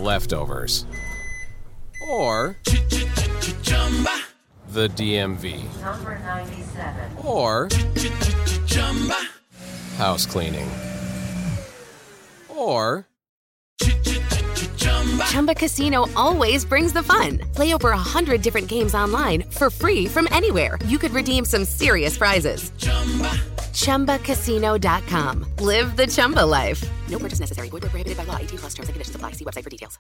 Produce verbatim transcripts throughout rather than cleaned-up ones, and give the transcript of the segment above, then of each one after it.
leftovers, or the D M V, Number ninety-seven, or house cleaning, or Chumba Casino always brings the fun. Play over a hundred different games online for free from anywhere. You could redeem some serious prizes. Chumba Casino dot com. Live the Chumba life. No purchase necessary. Void where prohibited by law. eighteen plus terms and conditions apply. See website for details.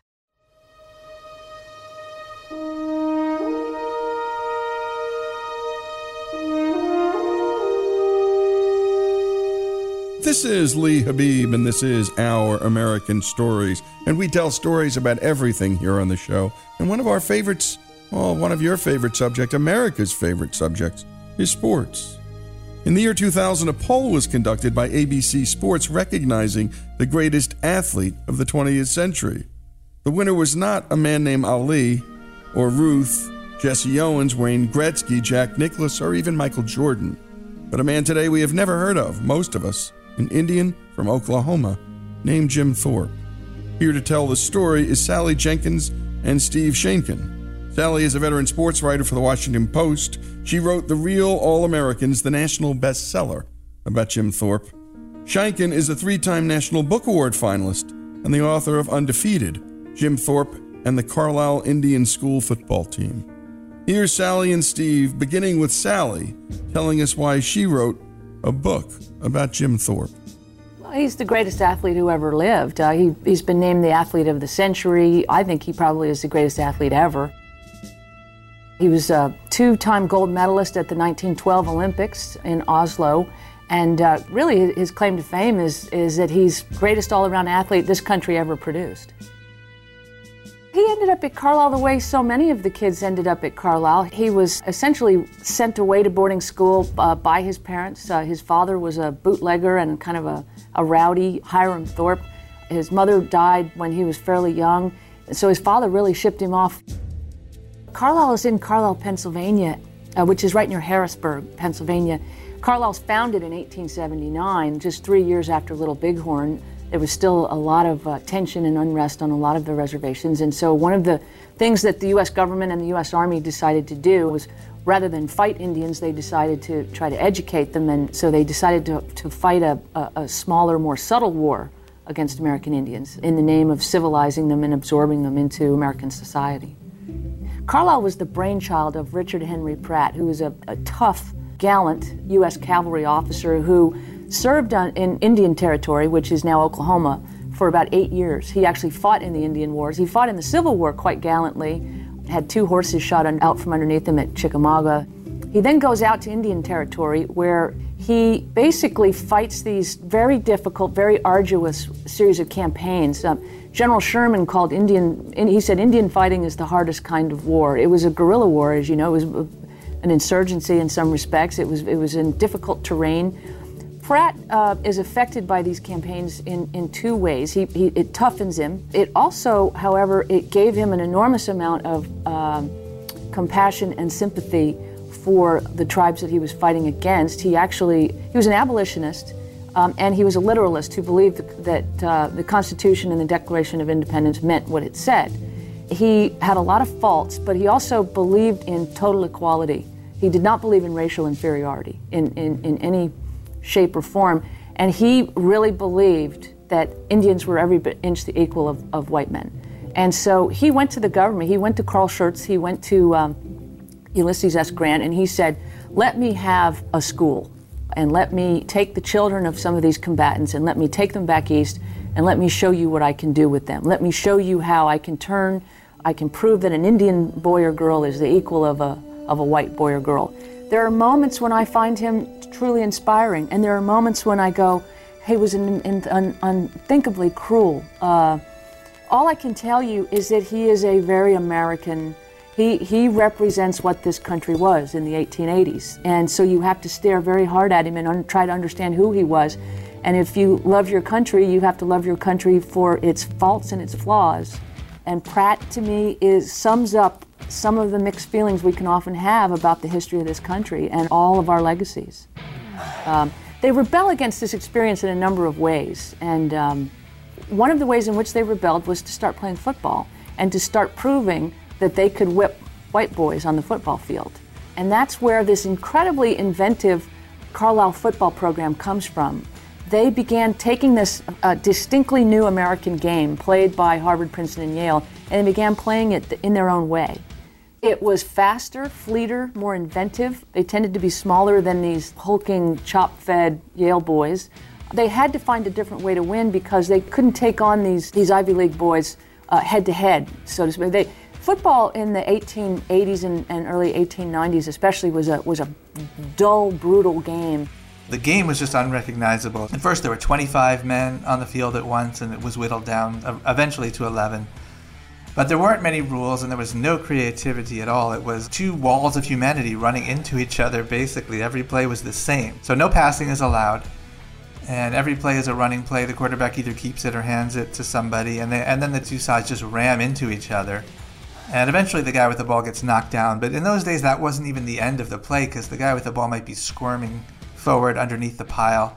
This is Lee Habib, and this is Our American Stories. And we tell stories about everything here on the show. And one of our favorites, well, one of your favorite subjects, America's favorite subjects, is sports. In the year two thousand, a poll was conducted by A B C Sports recognizing the greatest athlete of the twentieth century. The winner was not a man named Ali, or Ruth, Jesse Owens, Wayne Gretzky, Jack Nicklaus, or even Michael Jordan, but a man today we have never heard of, most of us, an Indian from Oklahoma named Jim Thorpe. Here to tell the story is Sally Jenkins and Steve Shainkin. Sally is a veteran sports writer for the Washington Post. She wrote The Real All-Americans, the national bestseller about Jim Thorpe. Shainkin is a three-time National Book Award finalist and the author of Undefeated, Jim Thorpe and the Carlisle Indian School football team. Here's Sally and Steve, beginning with Sally, telling us why she wrote a book about Jim Thorpe. Well, he's the greatest athlete who ever lived. Uh, he, he's been named the athlete of the century. I think he probably is the greatest athlete ever. He was a two-time gold medalist at the nineteen twelve Olympics in Oslo. And uh, really his claim to fame is, is that he's the greatest all-around athlete this country ever produced. He ended up at Carlisle the way so many of the kids ended up at Carlisle. He was essentially sent away to boarding school uh, by his parents. Uh, his father was a bootlegger and kind of a, a rowdy, Hiram Thorpe. His mother died when he was fairly young, so his father really shipped him off. Carlisle is in Carlisle, Pennsylvania, uh, which is right near Harrisburg, Pennsylvania. Carlisle's founded in eighteen seventy-nine, just three years after Little Bighorn. There was still a lot of uh, tension and unrest on a lot of the reservations. And so one of the things that the U S government and the U S Army decided to do was, rather than fight Indians, they decided to try to educate them. And so they decided to, to fight a, a, a smaller, more subtle war against American Indians in the name of civilizing them and absorbing them into American society. Carlisle was the brainchild of Richard Henry Pratt, who was a, a tough, gallant U S cavalry officer who served on, in Indian Territory, which is now Oklahoma, for about eight years. He actually fought in the Indian Wars. He fought in the Civil War quite gallantly, had two horses shot un, out from underneath him at Chickamauga. He then goes out to Indian Territory, where he basically fights these very difficult, very arduous series of campaigns. Um, General Sherman called Indian, he said Indian fighting is the hardest kind of war. It was a guerrilla war, as you know. It was an insurgency in some respects. It was, it was in difficult terrain. Pratt uh, is affected by these campaigns in, in two ways. He, he, it toughens him. It also, however, it gave him an enormous amount of um, compassion and sympathy for the tribes that he was fighting against. He actually, he was an abolitionist, um, and he was a literalist who believed that uh, the Constitution and the Declaration of Independence meant what it said. He had a lot of faults, but he also believed in total equality. He did not believe in racial inferiority in, in, in any shape or form, and he really believed that Indians were every bit inch the equal of, of white men. And so he went to the government, he went to Carl Schurz, he went to um, Ulysses S. Grant, and he said, let me have a school, and let me take the children of some of these combatants, and let me take them back east, and let me show you what I can do with them. Let me show you how I can turn, I can prove that an Indian boy or girl is the equal of a, of a white boy or girl. There are moments when I find him truly inspiring, and there are moments when I go, he was an, an, an unthinkably cruel. Uh, all I can tell you is that he is a very American, he, he represents what this country was in the eighteen eighties. And so you have to stare very hard at him and un- try to understand who he was. And if you love your country, you have to love your country for its faults and its flaws. And Pratt, to me, is sums up some of the mixed feelings we can often have about the history of this country and all of our legacies. Um, they rebel against this experience in a number of ways. And um, One of the ways in which they rebelled was to start playing football and to start proving that they could whip white boys on the football field. And that's where this incredibly inventive Carlisle football program comes from. They began taking this uh, distinctly new American game played by Harvard, Princeton, and Yale, and they began playing it in their own way. It was faster, fleeter, more inventive. They tended to be smaller than these hulking, chop-fed Yale boys. They had to find a different way to win because they couldn't take on these, these Ivy League boys uh, head-to-head, so to speak. They, football in the eighteen eighties and, and early eighteen nineties especially was a, was a dull, brutal game. The game was just unrecognizable. At first there were twenty-five men on the field at once, and it was whittled down uh, eventually to eleven. But there weren't many rules, and there was no creativity at all. It was two walls of humanity running into each other, basically. Every play was the same. So no passing is allowed, and every play is a running play. The quarterback either keeps it or hands it to somebody, and, they, and then the two sides just ram into each other. And eventually the guy with the ball gets knocked down. But in those days, that wasn't even the end of the play, because the guy with the ball might be squirming forward underneath the pile,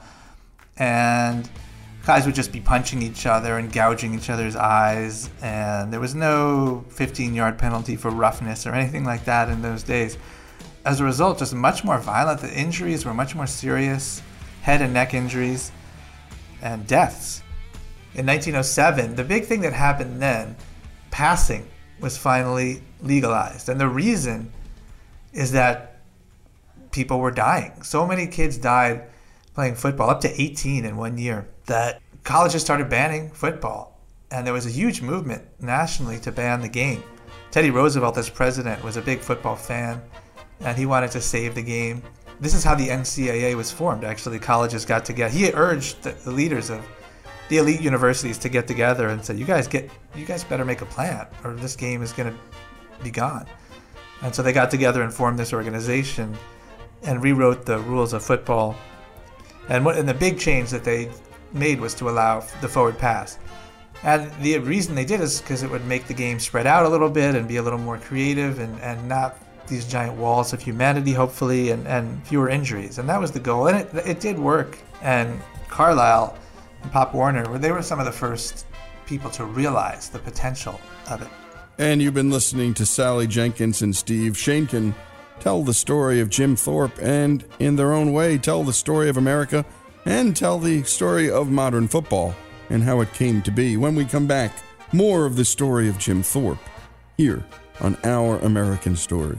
and guys would just be punching each other and gouging each other's eyes, and there was no fifteen-yard penalty for roughness or anything like that in those days. As a result, just much more violent. The injuries were much more serious, head and neck injuries, and deaths. In nineteen oh seven, the big thing that happened then, passing was finally legalized, and the reason is that people were dying. So many kids died playing football, up to eighteen in one year, that colleges started banning football. And there was a huge movement nationally to ban the game. Teddy Roosevelt, as president, was a big football fan, and he wanted to save the game. This is how the N C double A was formed, actually. Colleges got together. He urged the, the leaders of the elite universities to get together and said, you guys get, you guys better make a plan, or this game is going to be gone. And so they got together and formed this organization and rewrote the rules of football. And, what, and the big change that they made was to allow the forward pass. And the reason they did is because it would make the game spread out a little bit and be a little more creative, and, and not these giant walls of humanity, hopefully, and, and fewer injuries. And that was the goal. And it, it did work. And Carlisle and Pop Warner, they were some of the first people to realize the potential of it. And you've been listening to Sally Jenkins and Steve Shainkin tell the story of Jim Thorpe, and in their own way tell the story of America and tell the story of modern football and how it came to be. When we come back, more of the story of Jim Thorpe here on Our American Stories.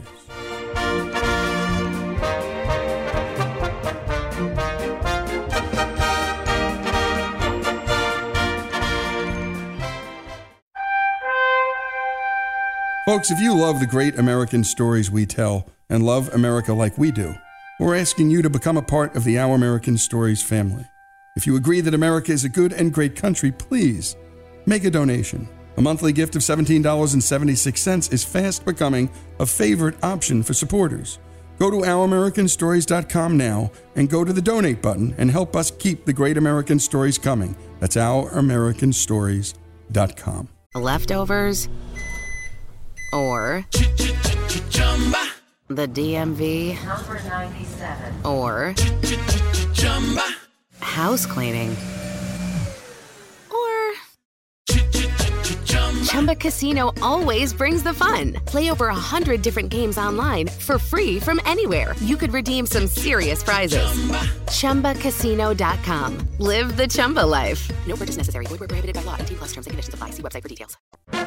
Folks, if you love the great American stories we tell and love America like we do, we're asking you to become a part of the Our American Stories family. If you agree that America is a good and great country, please make a donation. A monthly gift of seventeen dollars and seventy-six cents is fast becoming a favorite option for supporters. Go to our american stories dot com now and go to the donate button and help us keep the great American stories coming. That's our american stories dot com. Leftovers or the D M V Number ninety-seven. or house cleaning or Chumba Casino always brings the fun. Play over a hundred different games online for free from anywhere. You could redeem some serious prizes. Chumba Casino dot com. Live the Chumba life. No purchase necessary. Void where prohibited by law. eighteen plus terms and conditions apply. See website for details.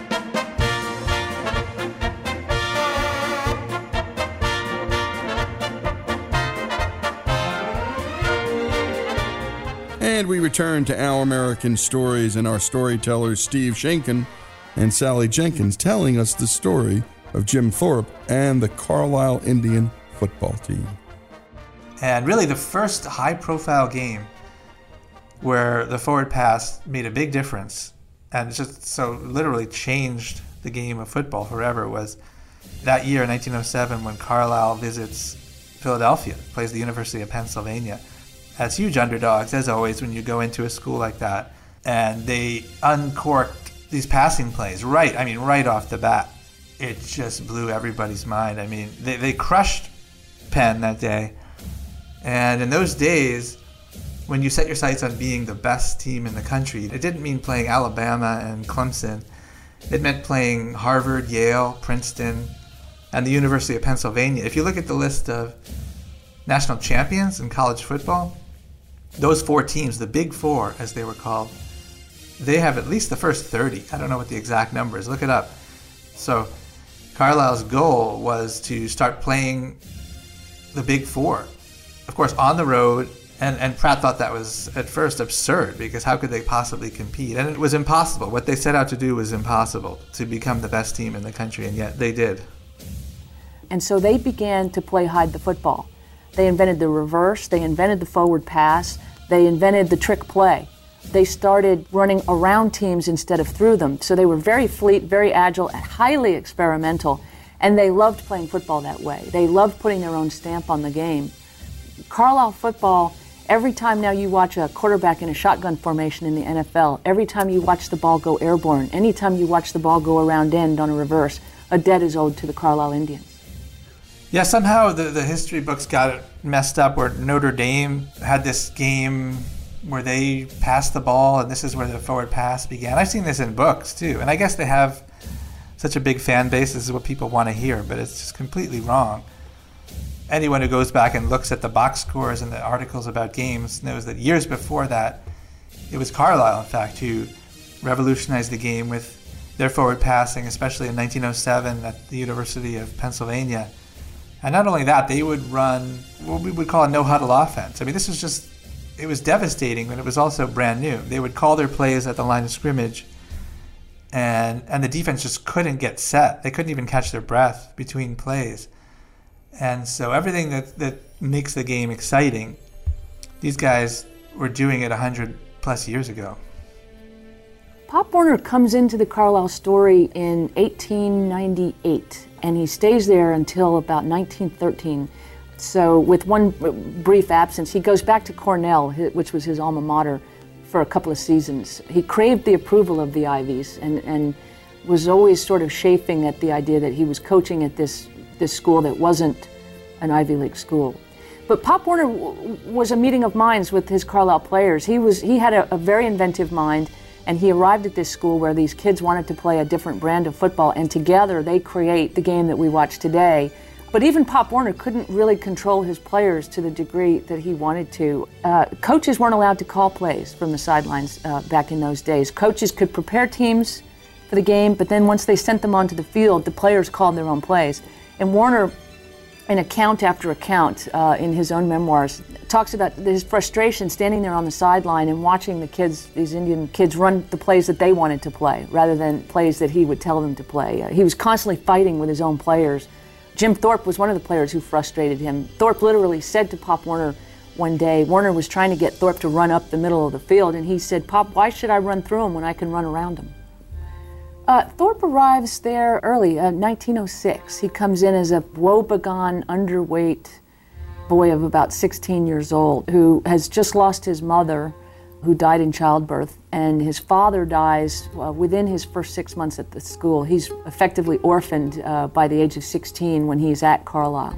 And we return to Our American Stories and our storytellers Steve Shainkin and Sally Jenkins telling us the story of Jim Thorpe and the Carlisle Indian football team. And really the first high-profile game where the forward pass made a big difference and just so literally changed the game of football forever was that year in nineteen oh seven when Carlisle visits Philadelphia, plays the University of Pennsylvania. As huge underdogs, as always, when you go into a school like that. And they uncorked these passing plays right, I mean, right off the bat. It just blew everybody's mind. I mean, they, they crushed Penn that day. And in those days, when you set your sights on being the best team in the country, it didn't mean playing Alabama and Clemson. It meant playing Harvard, Yale, Princeton, and the University of Pennsylvania. If you look at the list of national champions in college football, those four teams, the Big Four as they were called, they have at least the first thirty. I don't know what the exact number is. Look it up. So Carlisle's goal was to start playing the Big Four, of course, on the road. And, and Pratt thought that was at first absurd, because how could they possibly compete? And it was impossible. What they set out to do was impossible, to become the best team in the country, and yet they did. And so they began to play hide the football. They invented the reverse, they invented the forward pass, they invented the trick play. They started running around teams instead of through them. So they were very fleet, very agile, and highly experimental. And they loved playing football that way. They loved putting their own stamp on the game. Carlisle football, every time now you watch a quarterback in a shotgun formation in the N F L, every time you watch the ball go airborne, anytime you watch the ball go around end on a reverse, a debt is owed to the Carlisle Indians. Yeah, somehow the, the history books got it messed up, where Notre Dame had this game where they passed the ball, and this is where the forward pass began. I've seen this in books too, and I guess they have such a big fan base. This is what people want to hear, but it's just completely wrong. Anyone who goes back and looks at the box scores and the articles about games knows that years before that, it was Carlisle, in fact, who revolutionized the game with their forward passing, especially in nineteen oh seven at the University of Pennsylvania. And not only that, they would run what we would call a no-huddle offense. I mean, this was just, it was devastating, but it was also brand new. They would call their plays at the line of scrimmage, and and the defense just couldn't get set. They couldn't even catch their breath between plays. And so everything that, that makes the game exciting, these guys were doing it one hundred plus years ago. Pop Warner comes into the Carlisle story in eighteen ninety-eight, and he stays there until about nineteen thirteen. So with one brief absence, he goes back to Cornell, which was his alma mater, for a couple of seasons. He craved the approval of the Ivies and, and was always sort of chafing at the idea that he was coaching at this, this school that wasn't an Ivy League school. But Pop Warner w- was a meeting of minds with his Carlisle players. He was he had a, a very inventive mind, and he arrived at this school where these kids wanted to play a different brand of football, and together they create the game that we watch today. But even Pop Warner couldn't really control his players to the degree that he wanted to. Uh, coaches weren't allowed to call plays from the sidelines uh, back in those days. Coaches could prepare teams for the game, but then once they sent them onto the field, the players called their own plays. And Warner, in account after account uh, in his own memoirs, talks about his frustration standing there on the sideline and watching the kids, these Indian kids, run the plays that they wanted to play rather than plays that he would tell them to play. Uh, he was constantly fighting with his own players. Jim Thorpe was one of the players who frustrated him. Thorpe literally said to Pop Warner one day, Warner was trying to get Thorpe to run up the middle of the field, and he said, "Pop, why should I run through him when I can run around him?" Uh, Thorpe arrives there early, uh, nineteen oh six. He comes in as a woebegone, underweight boy of about sixteen years old who has just lost his mother, who died in childbirth, and his father dies uh, within his first six months at the school. He's effectively orphaned uh, by the age of sixteen when he's at Carlisle.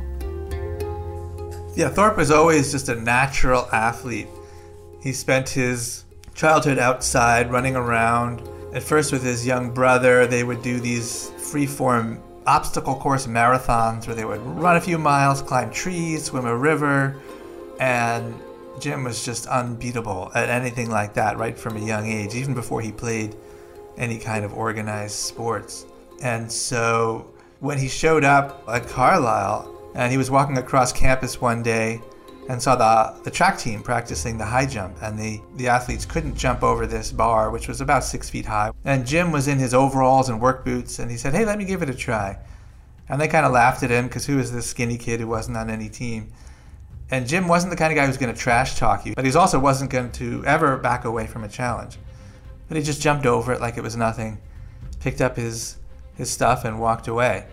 Yeah, Thorpe was always just a natural athlete. He spent his childhood outside, running around. At first with his young brother, they would do these free-form obstacle course marathons where they would run a few miles, climb trees, swim a river, and Jim was just unbeatable at anything like that right from a young age, even before he played any kind of organized sports. And so when he showed up at Carlisle, and he was walking across campus one day and saw the the track team practicing the high jump, and the, the athletes couldn't jump over this bar, which was about six feet high. And Jim was in his overalls and work boots, and he said, "Hey, let me give it a try." And they kind of laughed at him, because who was this skinny kid who wasn't on any team? And Jim wasn't the kind of guy who was going to trash talk you, but he also wasn't going to ever back away from a challenge. But he just jumped over it like it was nothing, picked up his his stuff and walked away.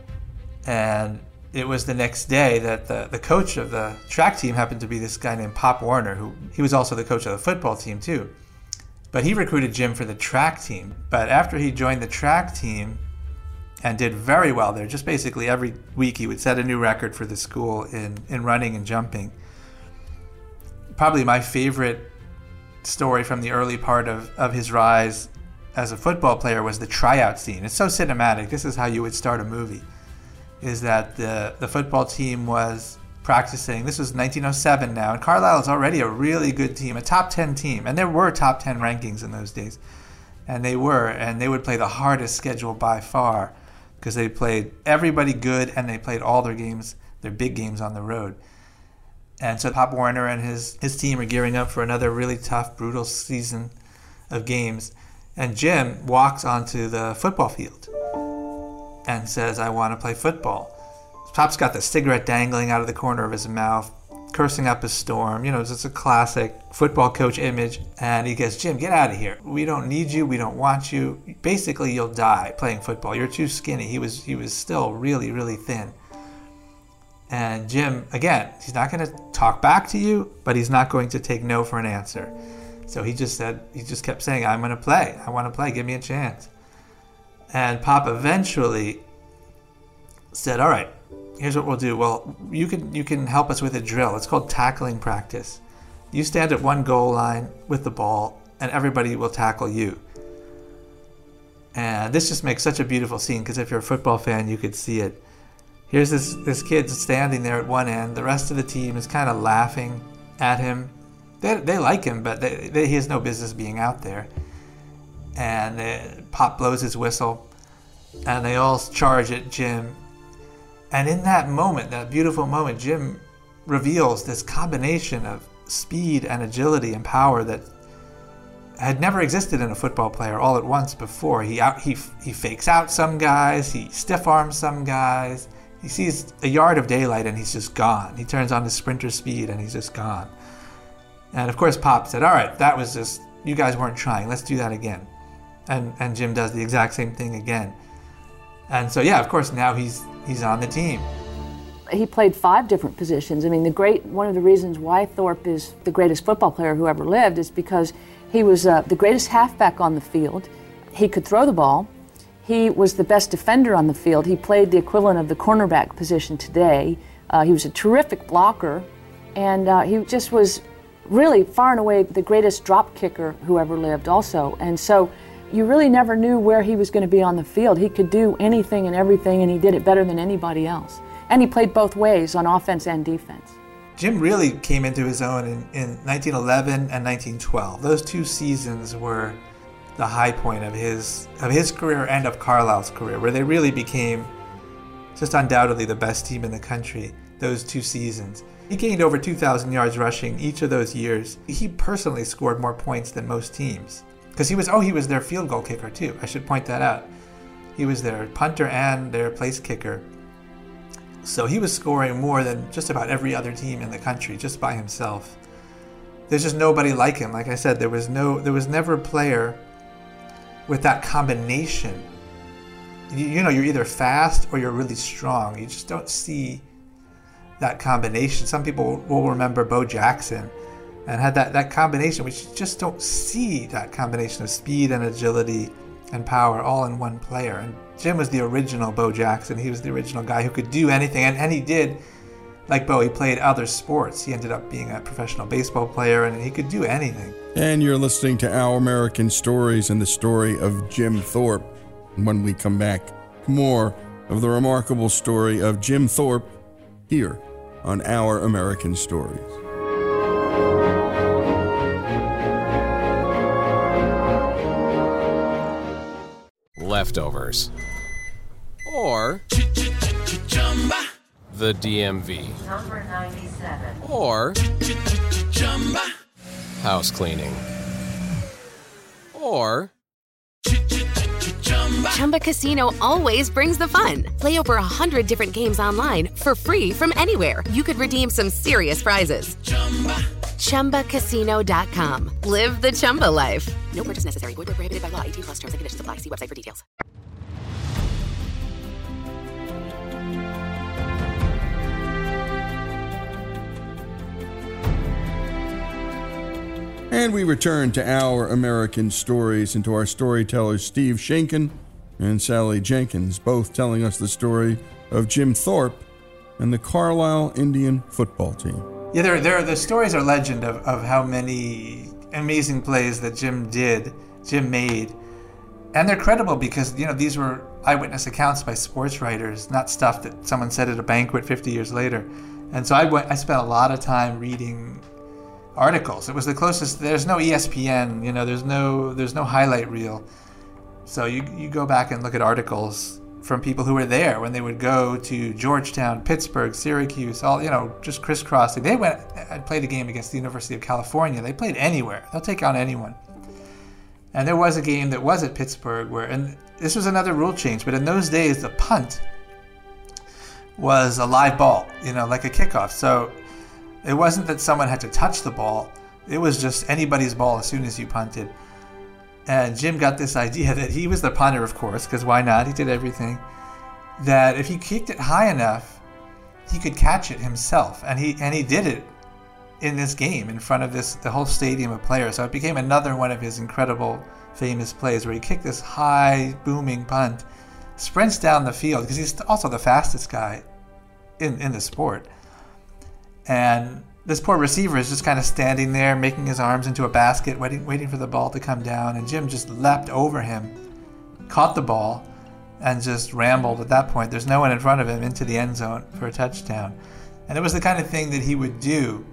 And it was the next day that the, the coach of the track team happened to be this guy named Pop Warner, who he was also the coach of the football team too. But he recruited Jim for the track team. But after he joined the track team and did very well there, just basically every week he would set a new record for the school in, in running and jumping, probably my favorite story from the early part of, of his rise as a football player was the tryout scene. It's so cinematic. This is how you would start a movie, is that the, the football team was practicing. This was nineteen oh seven now, and Carlisle is already a really good team, a top ten team, and there were top ten rankings in those days, and they were, and they would play the hardest schedule by far because they played everybody good, and they played all their games, their big games on the road. And so Pop Warner and his, his team are gearing up for another really tough, brutal season of games, and Jim walks onto the football field and says, I want to play football. Pop's got the cigarette dangling out of the corner of his mouth, cursing up a storm. You know, it's just a classic football coach image. And he goes, Jim, get out of here. We don't need you. We don't want you. Basically, you'll die playing football. You're too skinny. He was he was still really, really thin. And Jim, again, he's not going to talk back to you, but he's not going to take no for an answer. So he just said, he just kept saying, I'm going to play. I want to play. Give me a chance. And Pop eventually said, all right, here's what we'll do. Well, you can you can help us with a drill. It's called tackling practice. You stand at one goal line with the ball, and everybody will tackle you. And this just makes such a beautiful scene, because if you're a football fan, you could see it. Here's this, this kid standing there at one end. The rest of the team is kind of laughing at him. They, they like him, but they, they, he has no business being out there. And uh, Pop blows his whistle, and they all charge at Jim. And in that moment, that beautiful moment, Jim reveals this combination of speed and agility and power that had never existed in a football player all at once before. He out, he he fakes out some guys, he stiff arms some guys. He sees a yard of daylight and he's just gone. He turns on his sprinter speed and he's just gone. And of course, Pop said, "All right, that was just, you guys weren't trying. Let's do that again." And and Jim does the exact same thing again. And so yeah, of course, now he's he's on the team. He played five different positions. I mean, the great one of the reasons why Thorpe is the greatest football player who ever lived is because he was uh, the greatest halfback on the field. He could throw the ball. He was the best defender on the field. He played the equivalent of the cornerback position today. Uh, he was a terrific blocker, and uh, he just was really far and away the greatest drop kicker who ever lived also. And so you really never knew where he was going to be on the field. He could do anything and everything, and he did it better than anybody else. And he played both ways, on offense and defense. Jim really came into his own in, in nineteen eleven and nineteen twelve. Those two seasons were the high point of his of his career and of Carlisle's career, where they really became just undoubtedly the best team in the country, those two seasons. He gained over two thousand yards rushing each of those years. He personally scored more points than most teams. Because he was, oh, he was their field goal kicker too. I should point that out. He was their punter and their place kicker. So he was scoring more than just about every other team in the country, just by himself. There's just nobody like him. Like I said, there was no, there was never a player with that combination. You, you know, you're either fast or you're really strong. You just don't see that combination. Some people will remember Bo Jackson and had that, that combination, which you just don't see that combination of speed and agility and power all in one player. And Jim was the original Bo Jackson. He was the original guy who could do anything. And, and he did, like Bo, he played other sports. He ended up being a professional baseball player, and he could do anything. And you're listening to Our American Stories and the story of Jim Thorpe. And when we come back, more of the remarkable story of Jim Thorpe here on Our American Stories. Leftovers. Or the D M V. Number ninety-seven. Or house cleaning. Or Chumba Casino always brings the fun. Play over a hundred different games online for free from anywhere. You could redeem some serious prizes. Chumba Casino dot com. Live the Chumba life. No purchase necessary. Void where prohibited by law. eighteen plus terms and conditions apply. See website for details. And we return to Our American Stories and to our storytellers Steve Shankin and Sally Jenkins, both telling us the story of Jim Thorpe and the Carlisle Indian football team. Yeah, there, there, the stories are legend of, of how many amazing plays that Jim did, Jim made. And they're credible because, you know, these were eyewitness accounts by sports writers, not stuff that someone said at a banquet fifty years later. And so I went, I spent a lot of time reading articles. It was the closest. There's no E S P N, you know, there's no there's no highlight reel. So you you go back and look at articles from people who were there when they would go to Georgetown, Pittsburgh, Syracuse, all, you know, just crisscrossing. They went and played a game against the University of California. They played anywhere. They'll take on anyone. And there was a game that was at Pittsburgh where, and this was another rule change, but in those days the punt was a live ball, you know, like a kickoff. So it wasn't that someone had to touch the ball. It was just anybody's ball as soon as you punted. And Jim got this idea that he was the punter, of course, because why not? He did everything. That if he kicked it high enough, he could catch it himself. And he and he did it in this game in front of this the whole stadium of players. So it became another one of his incredible, famous plays where he kicked this high, booming punt, sprints down the field, because he's also the fastest guy in, in the sport. And this poor receiver is just kind of standing there, making his arms into a basket, waiting waiting for the ball to come down. And Jim just leapt over him, caught the ball, and just rambled at that point. There's no one in front of him into the end zone for a touchdown. And it was the kind of thing that he would do.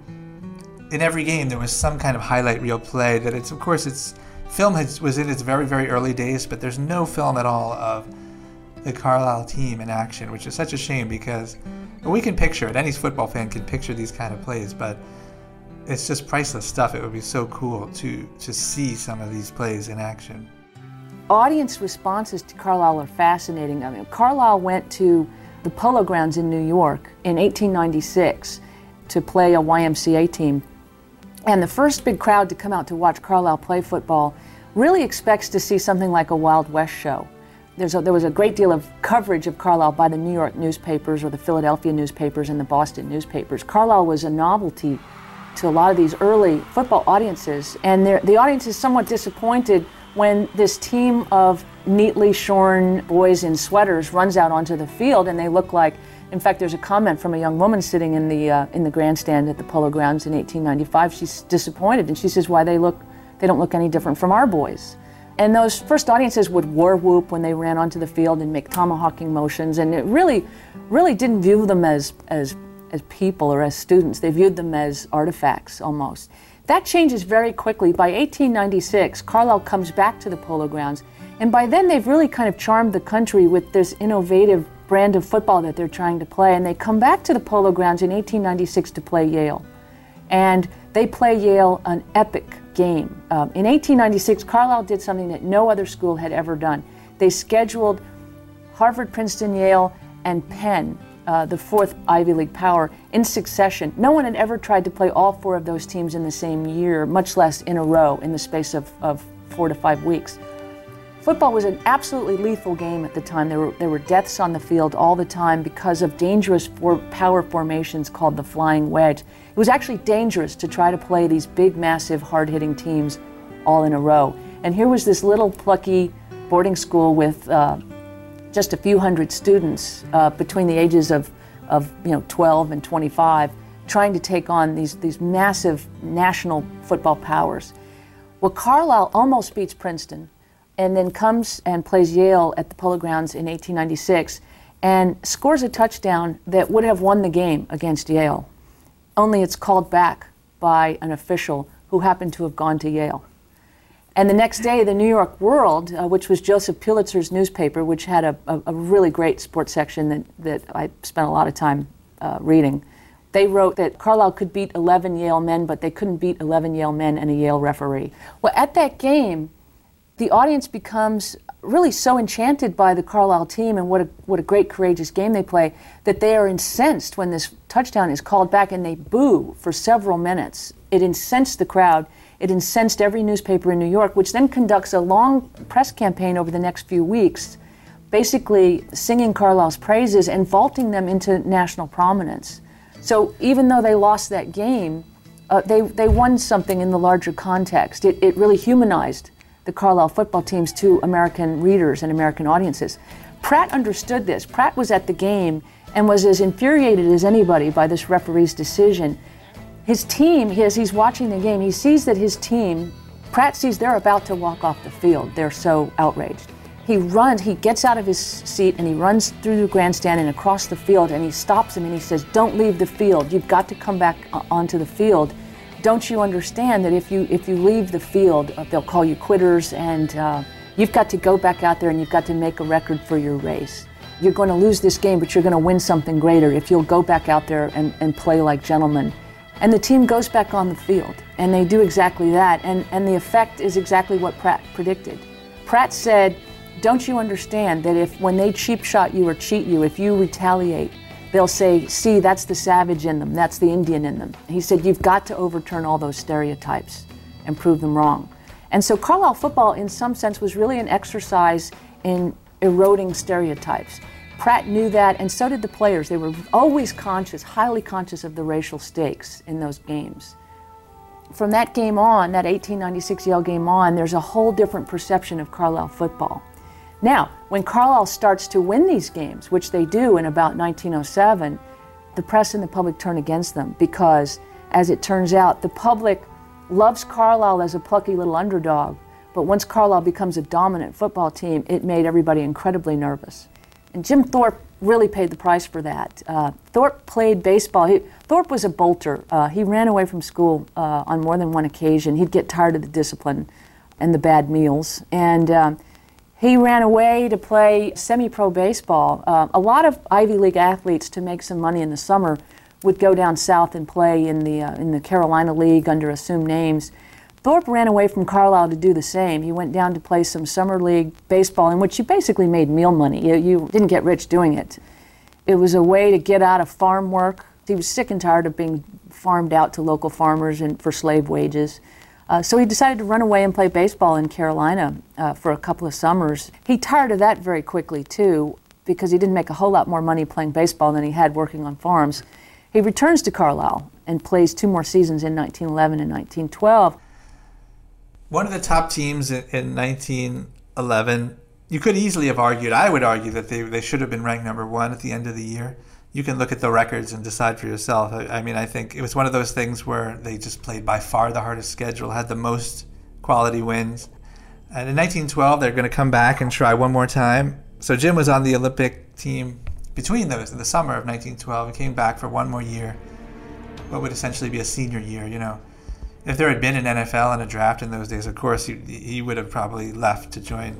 In every game, there was some kind of highlight reel play that it's, of course, it's film has, was in its very, very early days, but there's no film at all of the Carlisle team in action, which is such a shame because we can picture it. Any football fan can picture these kind of plays, but it's just priceless stuff. It would be so cool to to see some of these plays in action. Audience responses to Carlisle are fascinating. I mean, Carlisle went to the Polo Grounds in New York in eighteen ninety-six to play a Y M C A team. And the first big crowd to come out to watch Carlisle play football really expects to see something like a Wild West show. There's a, there was a great deal of coverage of Carlisle by the New York newspapers or the Philadelphia newspapers and the Boston newspapers. Carlisle was a novelty to a lot of these early football audiences, and the audience is somewhat disappointed when this team of neatly shorn boys in sweaters runs out onto the field and they look like, in fact, there's a comment from a young woman sitting in the uh, in the grandstand at the Polo Grounds in eighteen ninety-five. She's disappointed, and she says, "Why they look? They don't look any different from our boys." And those first audiences would war whoop when they ran onto the field and make tomahawking motions, and it really, really didn't view them as as as people or as students. They viewed them as artifacts almost. That changes very quickly. By eighteen ninety-six, Carlisle comes back to the Polo Grounds, and by then they've really kind of charmed the country with this innovative brand of football that they're trying to play, and they come back to the Polo Grounds in eighteen ninety-six to play Yale. And they play Yale an epic game. Um, in eighteen ninety-six, Carlisle did something that no other school had ever done. They scheduled Harvard, Princeton, Yale, and Penn, uh, the fourth Ivy League power, in succession. No one had ever tried to play all four of those teams in the same year, much less in a row in the space of, of four to five weeks. Football was an absolutely lethal game at the time. There were, there were deaths on the field all the time because of dangerous for power formations called the flying wedge. It was actually dangerous to try to play these big, massive, hard-hitting teams all in a row. And here was this little plucky boarding school with uh, just a few hundred students uh, between the ages of, of you know, twelve and twenty-five, trying to take on these, these massive national football powers. Well, Carlisle almost beats Princeton, and then comes and plays Yale at the Polo Grounds in eighteen ninety-six and scores a touchdown that would have won the game against Yale. Only it's called back by an official who happened to have gone to Yale. And the next day, the New York World, uh, which was Joseph Pulitzer's newspaper, which had a, a, a really great sports section that, that I spent a lot of time uh, reading, they wrote that Carlisle could beat eleven Yale men, but they couldn't beat eleven Yale men and a Yale referee. Well, at that game, the audience becomes really so enchanted by the Carlisle team and what a, what a great, courageous game they play that they are incensed when this touchdown is called back, and they boo for several minutes. It incensed the crowd. It incensed every newspaper in New York, which then conducts a long press campaign over the next few weeks, basically singing Carlisle's praises and vaulting them into national prominence. So even though they lost that game, uh, they, they won something in the larger context. It, it really humanized the Carlisle football teams to American readers and American audiences. Pratt understood this. Pratt was at the game and was as infuriated as anybody by this referee's decision. His team, as he's watching the game, he sees that his team, Pratt sees they're about to walk off the field. They're so outraged. He runs, he gets out of his seat and he runs through the grandstand and across the field, and he stops him and he says, "Don't leave the field. You've got to come back onto the field. Don't you understand that if you if you leave the field, uh, they'll call you quitters, and uh, you've got to go back out there and you've got to make a record for your race. You're going to lose this game, but you're going to win something greater if you'll go back out there and, and play like gentlemen." And the team goes back on the field, and they do exactly that, and, and the effect is exactly what Pratt predicted. Pratt said, "Don't you understand that if when they cheap shot you or cheat you, if you retaliate, they'll say, 'See, that's the savage in them, that's the Indian in them.'" He said, "You've got to overturn all those stereotypes and prove them wrong." And so Carlisle football, in some sense, was really an exercise in eroding stereotypes. Pratt knew that, and so did the players. They were always conscious, highly conscious of the racial stakes in those games. From that game on, that eighteen ninety-six Yale game on, there's a whole different perception of Carlisle football. Now, when Carlisle starts to win these games, which they do in about nineteen oh seven, the press and the public turn against them because, as it turns out, the public loves Carlisle as a plucky little underdog, but once Carlisle becomes a dominant football team, it made everybody incredibly nervous. And Jim Thorpe really paid the price for that. Uh, Thorpe played baseball. He, Thorpe was a bolter. Uh, he ran away from school uh, on more than one occasion. He'd get tired of the discipline and the bad meals. And um, he ran away to play semi-pro baseball. Uh, a lot of Ivy League athletes, to make some money in the summer, would go down south and play in the, uh, in the Carolina League under assumed names. Thorpe ran away from Carlisle to do the same. He went down to play some summer league baseball in which you basically made meal money. You, you didn't get rich doing it. It was a way to get out of farm work. He was sick and tired of being farmed out to local farmers and for slave wages. Uh, so he decided to run away and play baseball in Carolina uh, for a couple of summers. He tired of that very quickly, too, because he didn't make a whole lot more money playing baseball than he had working on farms. He returns to Carlisle and plays two more seasons in nineteen eleven and nineteen twelve. One of the top teams in, in nineteen eleven, you could easily have argued, I would argue that they, they should have been ranked number one at the end of the year. You can look at the records and decide for yourself. I, I mean, I think it was one of those things where they just played by far the hardest schedule, had the most quality wins. And in nineteen twelve, they're going to come back and try one more time. So Jim was on the Olympic team between those in the summer of nineteen twelve and came back for one more year, what would essentially be a senior year, you know. If there had been an N F L and a draft in those days, of course, he, he would have probably left to join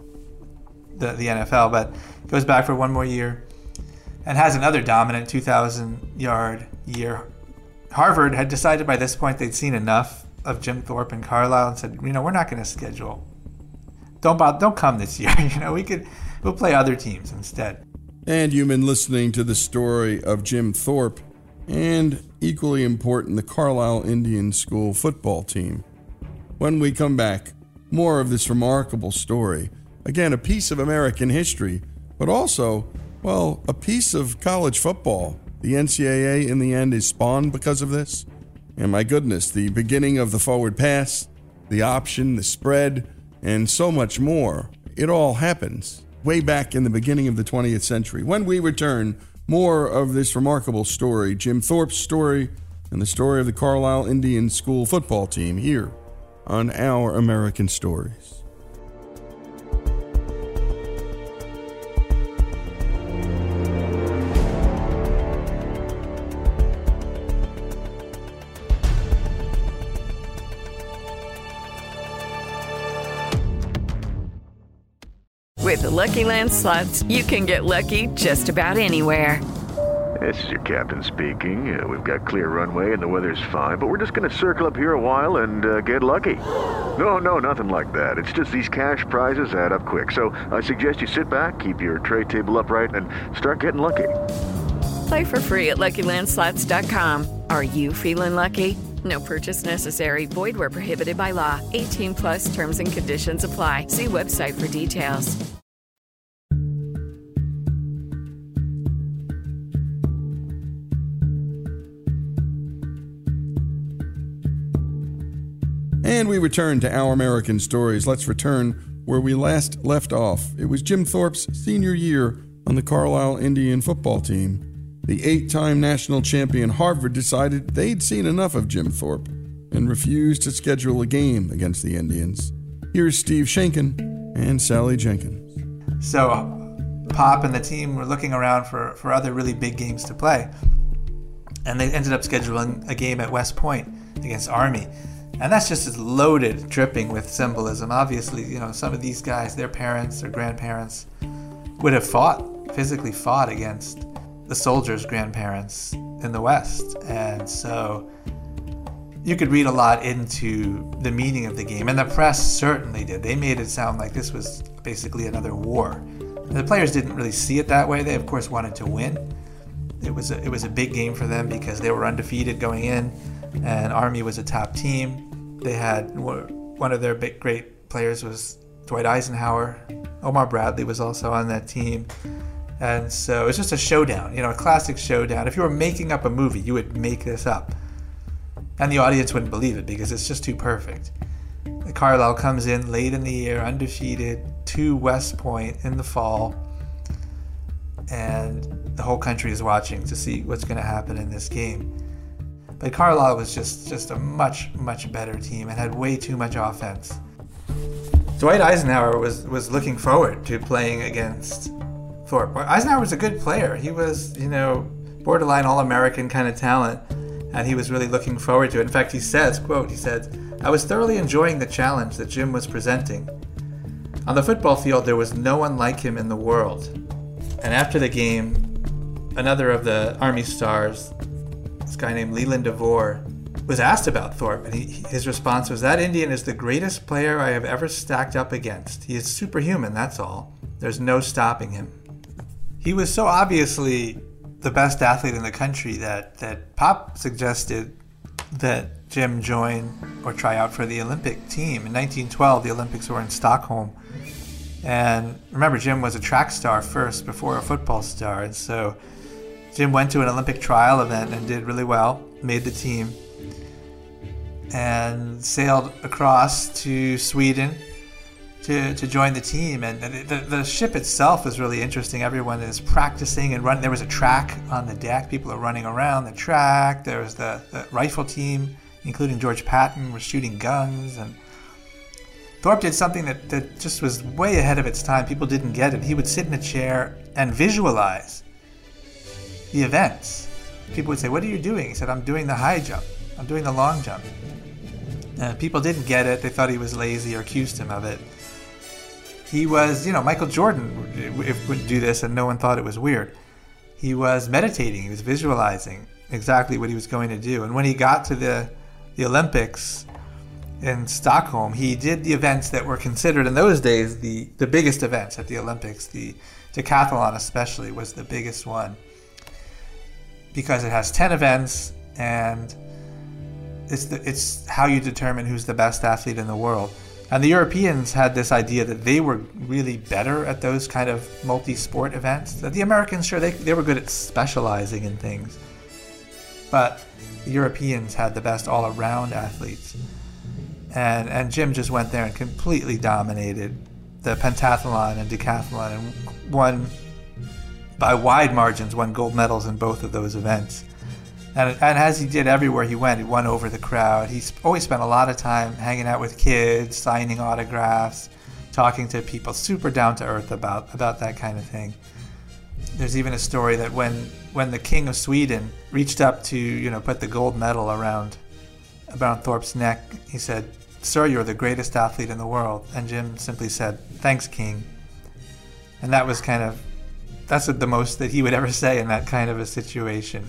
the, the N F L, but goes back for one more year and has another dominant two thousand yard year. Harvard had decided by this point they'd seen enough of Jim Thorpe and Carlisle and said, you know, we're not going to schedule. Don't bother, don't come this year. You know, we could we'll play other teams instead. And you've been listening to the story of Jim Thorpe and, equally important, the Carlisle Indian School football team. When we come back, more of this remarkable story. Again, a piece of American history, but also, well, a piece of college football. The N C double A, in the end, is spawned because of this. And my goodness, the beginning of the forward pass, the option, the spread, and so much more. It all happens way back in the beginning of the twentieth century. When we return, more of this remarkable story, Jim Thorpe's story, and the story of the Carlisle Indian School football team here on Our American Stories. With the Lucky Land Slots, you can get lucky just about anywhere. This is your captain speaking. Uh, we've got clear runway and the weather's fine, but we're just going to circle up here a while and uh, get lucky. No, no, nothing like that. It's just these cash prizes add up quick. So I suggest you sit back, keep your tray table upright, and start getting lucky. Play for free at Lucky Land Slots dot com. Are you feeling lucky? No purchase necessary. Void where prohibited by law. eighteen plus terms and conditions apply. See website for details. And we return to Our American Stories. Let's return where we last left off. It was Jim Thorpe's senior year on the Carlisle Indian football team. The eight-time national champion Harvard decided they'd seen enough of Jim Thorpe and refused to schedule a game against the Indians. Here's Steve Shankin and Sally Jenkins. So Pop and the team were looking around for, for other really big games to play. And they ended up scheduling a game at West Point against Army. And that's just as loaded, dripping with symbolism. Obviously, you know, some of these guys, their parents or grandparents would have fought, physically fought against the soldiers' grandparents in the West. And so you could read a lot into the meaning of the game. And the press certainly did. They made it sound like this was basically another war. The players didn't really see it that way. They, of course, wanted to win. It was a, it was a big game for them because they were undefeated going in, and Army was a top team. They had one of their big, great players was Dwight Eisenhower. Omar Bradley was also on that team. And so it's just a showdown, you know, a classic showdown. If you were making up a movie, you would make this up. And the audience wouldn't believe it because it's just too perfect. Carlisle comes in late in the year, undefeated, to West Point in the fall, and the whole country is watching to see what's going to happen in this game. But Carlisle was just, just a much, much better team and had way too much offense. Dwight Eisenhower was, was looking forward to playing against Thorpe. Eisenhower was a good player. He was, you know, borderline All-American kind of talent, and he was really looking forward to it. In fact, he says, quote, he said, "I was thoroughly enjoying the challenge that Jim was presenting. On the football field, there was no one like him in the world." And after the game, another of the Army stars, this guy named Leland DeVore, was asked about Thorpe, and he, his response was, "That Indian is the greatest player I have ever stacked up against. He is superhuman, that's all. There's no stopping him." He was so obviously the best athlete in the country that, that Pop suggested that Jim join or try out for the Olympic team. In nineteen twelve, the Olympics were in Stockholm. And remember, Jim was a track star first before a football star. And so Jim went to an Olympic trial event and did really well, made the team, and sailed across to Sweden to, to join the team. And the, the, the ship itself is really interesting. Everyone is practicing and running. There was a track on the deck. People are running around the track. There was the, the rifle team, including George Patton, was shooting guns. And Thorpe did something that, that just was way ahead of its time. People didn't get it. He would sit in a chair and visualize the events. People would say, "What are you doing?" He said, "I'm doing the high jump. I'm doing the long jump." Uh, people didn't get it. They thought he was lazy or accused him of it. He was, you know, Michael Jordan would do this and no one thought it was weird. He was meditating. He was visualizing exactly what he was going to do. And when he got to the, the Olympics in Stockholm, he did the events that were considered in those days the, the biggest events at the Olympics. The decathlon especially was the biggest one because it has ten events, and it's the, it's how you determine who's the best athlete in the world. And the Europeans had this idea that they were really better at those kind of multi-sport events. That the Americans, sure, they, they were good at specializing in things, but the Europeans had the best all-around athletes. And and Jim just went there and completely dominated the pentathlon and decathlon and won, by wide margins, won gold medals in both of those events. And, and as he did everywhere he went, he won over the crowd. He always spent a lot of time hanging out with kids, signing autographs, talking to people, super down to earth about, about that kind of thing. There's even a story that when when the King of Sweden reached up to, you know, put the gold medal around around Thorpe's neck, he said, "Sir, you're the greatest athlete in the world." And Jim simply said, "Thanks, King." And that was kind of, that's the most that he would ever say in that kind of a situation.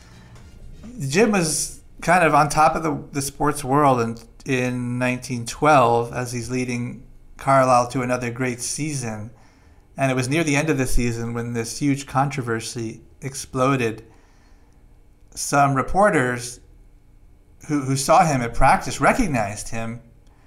Jim was kind of on top of the, the sports world in, in nineteen twelve as he's leading Carlisle to another great season. And it was near the end of the season when this huge controversy exploded. Some reporters who, who saw him at practice recognized him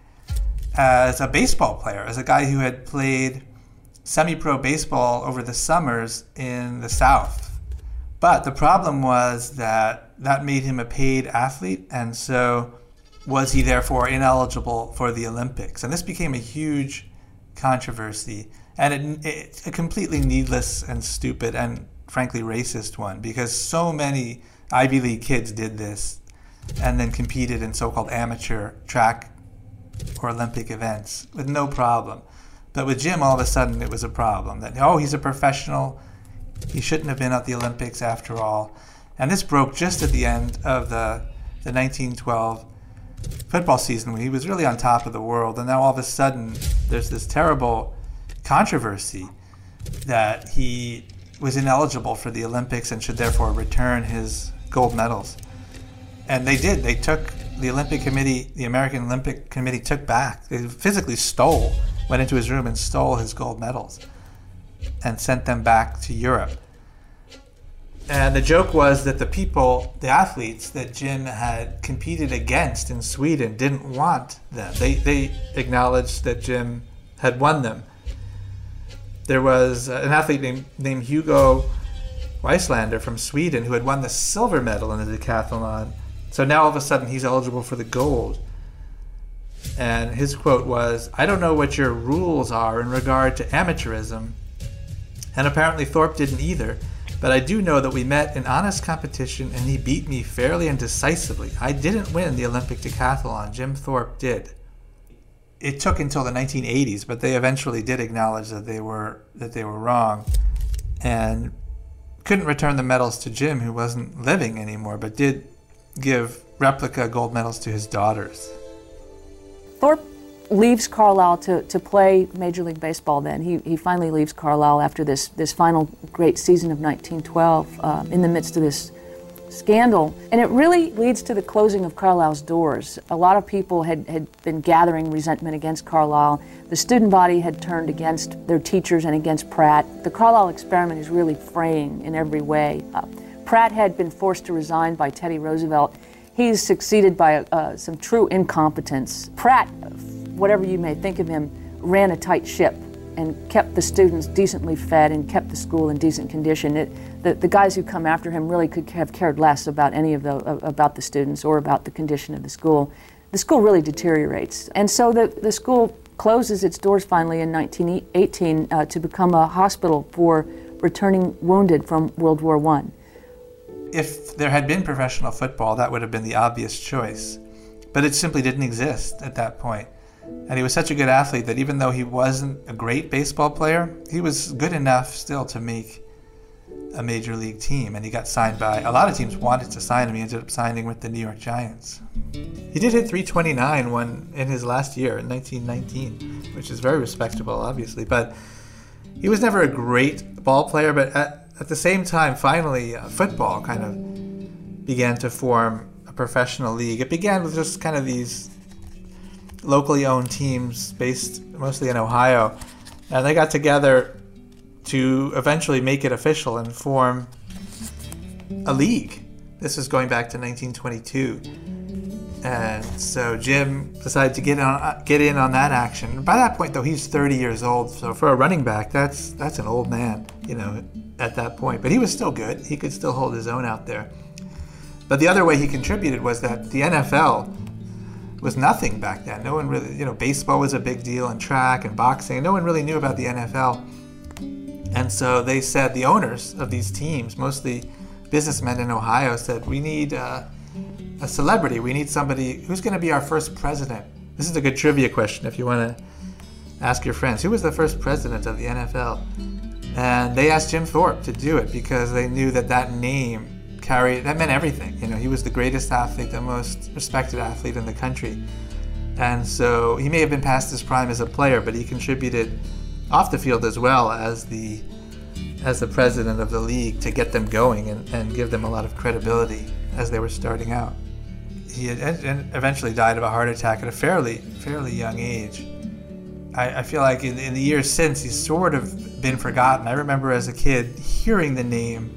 as a baseball player, as a guy who had played semi-pro baseball over the summers in the South. But the problem was that that made him a paid athlete, and so was he therefore ineligible for the Olympics? And this became a huge controversy, and it, it, it completely needless and stupid and frankly, racist one, because so many Ivy League kids did this and then competed in so-called amateur track or Olympic events with no problem. But with Jim, all of a sudden, it was a problem. That, oh, he's a professional. He shouldn't have been at the Olympics after all. And this broke just at the end of the, the nineteen twelve football season when he was really on top of the world. And now all of a sudden, there's this terrible controversy that he was ineligible for the Olympics and should therefore return his gold medals. And they did. They took the Olympic Committee, the American Olympic Committee took back. They physically stole, went into his room and stole his gold medals and sent them back to Europe. And the joke was that the people, the athletes that Jim had competed against in Sweden didn't want them. They, they acknowledged that Jim had won them. There was an athlete named, named Hugo Weislander from Sweden who had won the silver medal in the decathlon. So now all of a sudden he's eligible for the gold. And his quote was, "I don't know what your rules are in regard to amateurism." And apparently Thorpe didn't either. But I do know that we met in honest competition and he beat me fairly and decisively. I didn't win the Olympic decathlon. Jim Thorpe did. It took until the nineteen eighties, but they eventually did acknowledge that they were that they were wrong and couldn't return the medals to Jim, who wasn't living anymore, but did give replica gold medals to his daughters. Thorpe leaves Carlisle to, to play Major League Baseball then. He, he finally leaves Carlisle after this, this final great season of nineteen twelve uh, in the midst of this scandal. And it really leads to the closing of Carlisle's doors. A lot of people had, had been gathering resentment against Carlisle. The student body had turned against their teachers and against Pratt. The Carlisle experiment is really fraying in every way. Uh, Pratt had been forced to resign by Teddy Roosevelt. He's succeeded by uh, some true incompetence. Pratt, whatever you may think of him, ran a tight ship and kept the students decently fed and kept the school in decent condition. It, the, the guys who come after him really could have cared less about any of the about the students or about the condition of the school. The school really deteriorates, and so the, the school closes its doors finally in nineteen eighteen uh, to become a hospital for returning wounded from World War One. If there had been professional football, that would have been the obvious choice, but it simply didn't exist at that point. And he was such a good athlete that even though he wasn't a great baseball player, he was good enough still to make a major league team. And he got signed by, a lot of teams wanted to sign him. He ended up signing with the New York Giants. He did hit three twenty-nine one in his last year in nineteen nineteen, which is very respectable, obviously. But he was never a great ball player. But at, at the same time, finally, uh, football kind of began to form a professional league. It began with just kind of these locally owned teams based mostly in Ohio, and they got together to eventually make it official and form a league. This is going back to nineteen twenty-two, and so Jim decided to get on get in on that action. By that point, though, he's thirty years old, so for a running back, that's that's an old man, you know, at that point. But he was still good. He could still hold his own out there. But the other way he contributed was that the N F L was nothing back then. No one really, you know, baseball was a big deal, and track and boxing, and no one really knew about the N F L. And so they said, the owners of these teams, mostly businessmen in Ohio, said, we need uh, a celebrity. We need somebody who's going to be our first president. This is a good trivia question if you want to ask your friends. Who was the first president of the N F L? And they asked Jim Thorpe to do it because they knew that that name carried, that meant everything. You know, he was the greatest athlete, the most respected athlete in the country. And so he may have been past his prime as a player, but he contributed off the field as well as the as the president of the league to get them going and, and give them a lot of credibility as they were starting out. He had, and eventually died of a heart attack at a fairly fairly young age. I, I feel like in, in the years since, he's sort of been forgotten. I remember as a kid hearing the name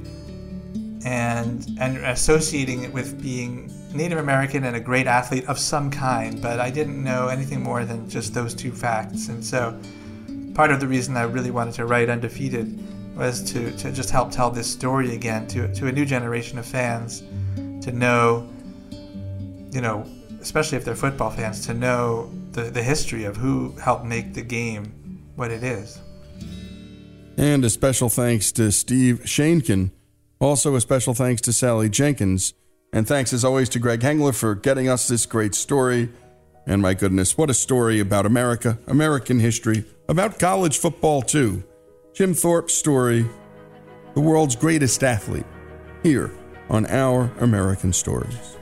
and and associating it with being Native American and a great athlete of some kind, but I didn't know anything more than just those two facts. And so part of the reason I really wanted to write Undefeated was to, to just help tell this story again to, to a new generation of fans, to know, you know, especially if they're football fans, to know the, the history of who helped make the game what it is. And a special thanks to Steve Shainkin. Also a special thanks to Sally Jenkins. And thanks as always to Greg Hengler for getting us this great story. And my goodness, what a story about America, American history, about college football too. Jim Thorpe's story, the world's greatest athlete, here on Our American Stories.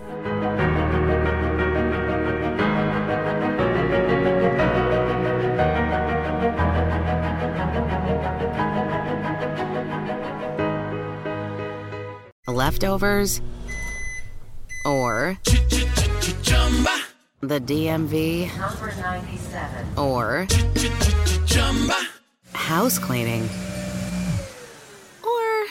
Leftovers or the D M V Number ninety-seven. or house cleaning or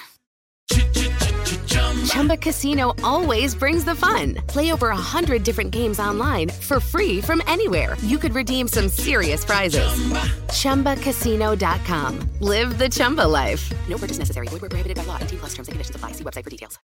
Chumba Casino always brings the fun. Play over a hundred different games online for free from anywhere. You could redeem some serious prizes. Chumba Casino dot com. Live the Chumba life. No purchase necessary. Void where prohibited by law. eighteen plus terms and conditions apply. See website for details.